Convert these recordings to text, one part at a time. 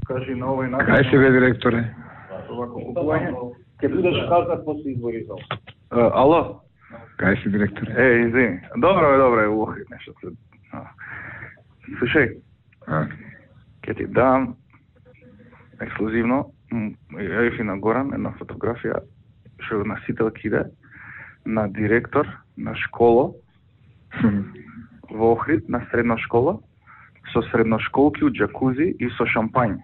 Кажи на овој начин. Кај си бе, директоре? Овако купување. Ќе будеш казнат после избори за ова. Ало? Кај си, директоре? Извини. Добро е, Охрид нешто. Слушај. Ќе ти дам ексклузивно, јавив и на Горан една фотографија што носителки иде на директор на школа во Охрид, на средна школа, со средношколки у джакузи и со шампање.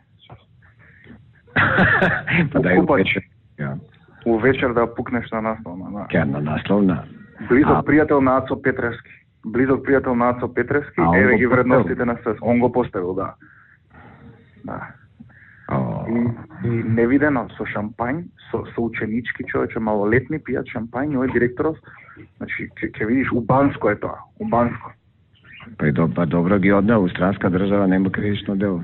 Па да Купач. Увечер да пукнеш на насловна. На насловна. Близок пријател на Ацо Петревски. Еве ги вредностите на СС. Он го поставил, да. И невидено со шампањ, со ученички човече, малолетни пијат шампањ, овој директоров, значи ќе видиш убанско е тоа, убанско. Па добро ги однеа, Австралска држава нема кривично дело.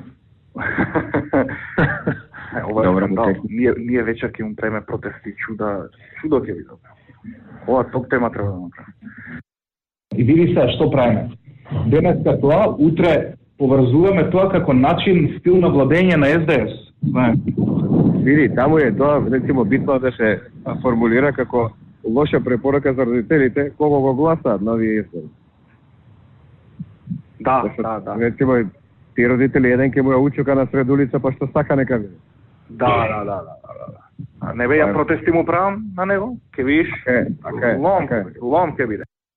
Ова е скандал. Ние вечер ќе му преме протести, чудо ќе видам. Ова ток тема треба да направи. И види се што правиме. Денеска тоа, утре поврзуваме тоа како начин, стил на владење на СДС. Види, таму е тоа, рецимо, битно да се формулира како лоша препорака за родителите, кога го гласаат на овие избори. Да. Рецимо, ти родители еден ќе му ја учука на сред улица, па што сака нека види. Да. Не бе, ја протести му правам на него, ќе видиш, лом ќе биде.